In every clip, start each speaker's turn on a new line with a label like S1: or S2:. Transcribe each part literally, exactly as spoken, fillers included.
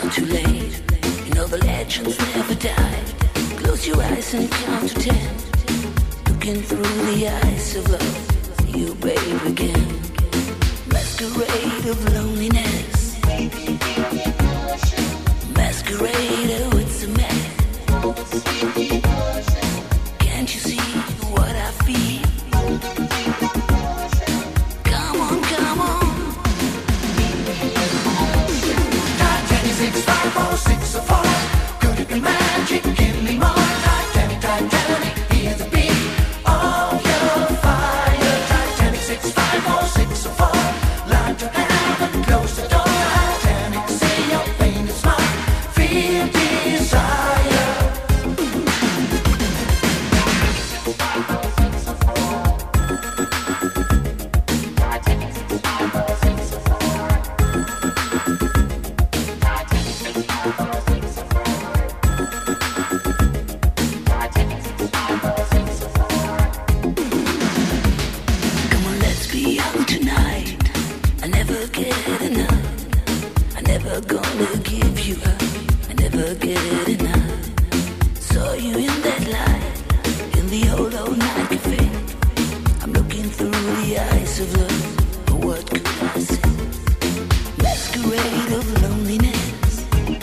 S1: too late. You know the legends never die. Close your eyes and count to ten. Looking through the eyes of love, you babe again. Masquerade of loneliness. Masquerade, oh it's a mess. Can't you see what I feel? Come on, come on.
S2: Titanic six five four six oh four. Could it be magic? Give me more. Titanic, Titanic, hear the beat of your fire. Titanic six five four six oh four. Light your hand and close the door. Titanic, see your pain is smart. Feel desire.
S1: Come on, let's be young tonight. I never get enough. I never gonna give you up. I never get enough. Saw you in that light, in the old old night cafe. I'm looking through the eyes of love. But what could I say? Masquerade of loneliness.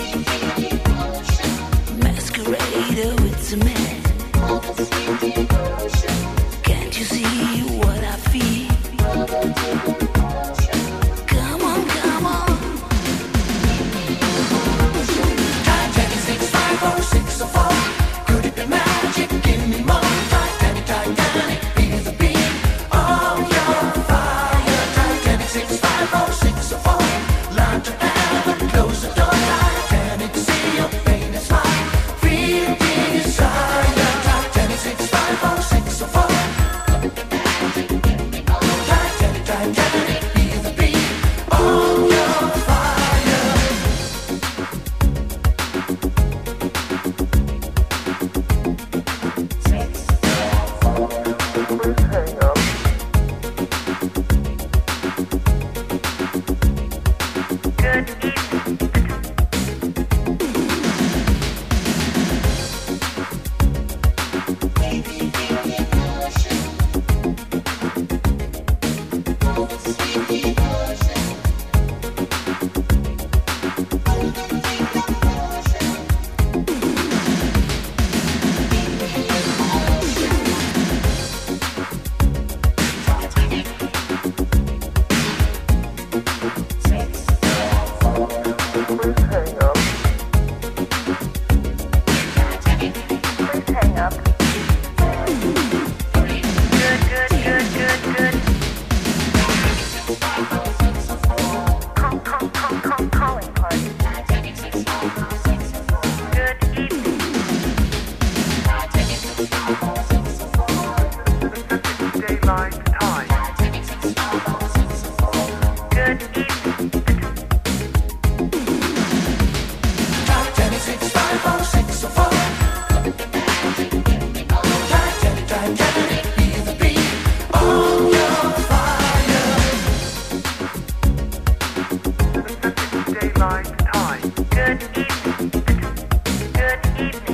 S1: Masquerade, oh it's a mess. Can't you see what I feel? Come on, come on.
S2: Titanic six five four six oh four. Could it be magic? Give me more. Titanic, Titanic, hear the beat of your fire. Titanic six five four six oh four. Light your hand and close the door. Titanic, see your pain is mine. Feel desire. Titanic six five four six oh four. Titanic, Titanic, hear the beat of your fire. Titanic six five four six oh four. Titanic, Titanic, hear the beat of your fire.
S3: Daylight time. Good evening. Good evening.